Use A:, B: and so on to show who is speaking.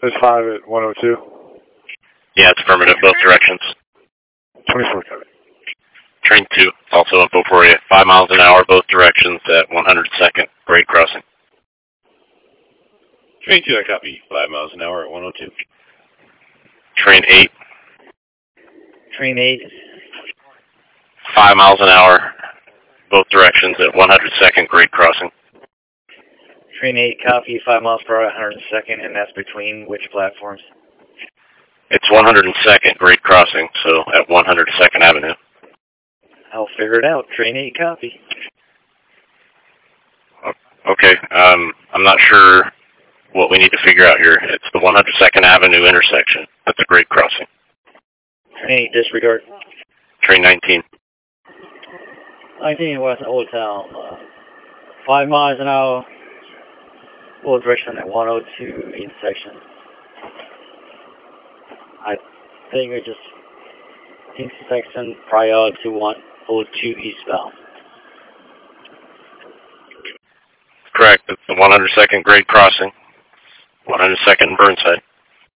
A: There's 5 at 102.
B: Yeah, it's affirmative, both directions.
A: 24 copy.
B: Train 2, also info for you. 5 miles an hour, both directions at 102nd, grade crossing.
C: Train 2, I copy. 5 miles an hour at 102.
B: Train 8.
D: Train 8.
B: 5 miles an hour, both directions at 102nd, grade crossing.
D: Train 8, copy. 5 miles per hour, 102nd, and that's between which platforms?
B: It's 102nd, grade crossing, so at 102nd Avenue.
D: I'll figure it out. Train 8, copy.
B: Okay, I'm not sure what we need to figure out here. It's the 102nd Avenue intersection. That's a grade crossing.
D: Train 8, disregard.
B: Train 19.
D: 19 West Old Town. 5 miles an hour. Both direction at 102 intersection. I think it's just intersection prior to 102 eastbound.
B: Correct. It's the 102nd grade crossing. 102nd and Burnside.